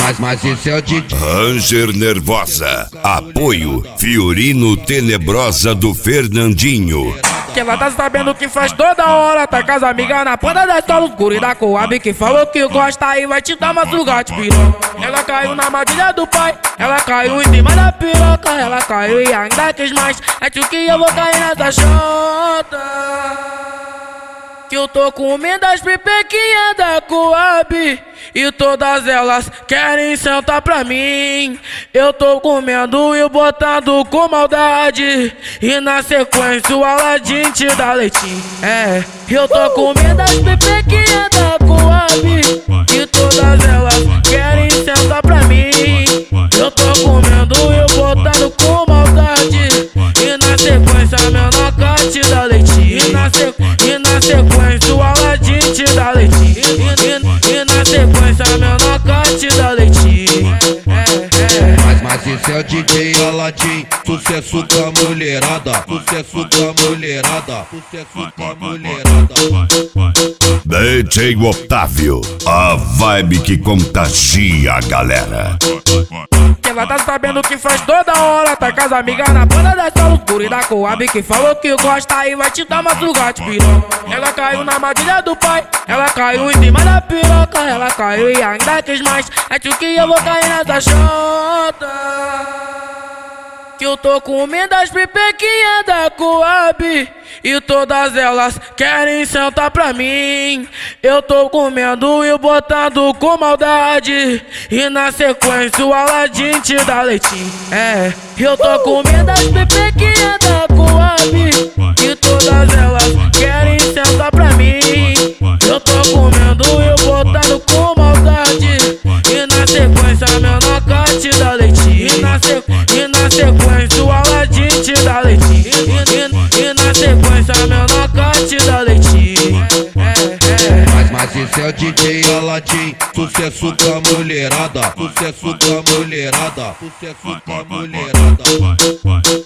Mas esse é o DJ Ranger Nervosa. Apoio Fiorino Tenebrosa do Fernandinho. Que ela tá sabendo que faz toda hora. Tá com as amigas na ponta da escola, os guri da Coab que falou que gosta e vai te dar uma sugate, piroca. Ela caiu na armadilha do pai, ela caiu em cima da piroca. Ela caiu e ainda quis mais, acho que eu vou cair nessa chota. Que eu tô comendo as pipequinhas da Coab e todas elas querem sentar pra mim. Eu tô comendo e botando com maldade e na sequência o Aladim te dá leitinho. É, eu tô comendo as pipequinhas da Coab e todas elas querem sentar pra mim. Eu tô comendo e botando com maldade e na sequência meu noca te dá leitinho. E na sequência o Aladim te dá leitinho. E na sequência meu noca te dá leitinho. Mas esse é o DJ Aladim. Sucesso com a mulherada. Sucesso com a mulherada. Sucesso com a mulherada. DJ Otávio, a vibe que contagia a galera. Que ela tá sabendo que faz toda hora. Tá com as amigas na banda da escola, os guri da Coab que falou que gosta e vai te dar uma sugate, piroca. Ela caiu na armadilha do pai, ela caiu em cima da piroca. Ela caiu e ainda quis mais, acho que eu vou cair nessa chota. Que eu tô comendo as pipequinhas da Coab e todas elas querem sentar pra mim. Eu tô comendo e botando com maldade e na sequência o Aladim te dá leitinho. É, eu tô comendo as pipequinhas da Coab e todas elas querem sentar pra mim. Eu tô comendo e botando com maldade e na sequência meu noca te dá leitinho. E na sequência o Aladim te dá leitinho. E na sequência meu noca te dá leitinho. Mas esse é o DJ Aladim. Sucesso com a mulherada. Sucesso com a mulherada. Sucesso com a mulherada.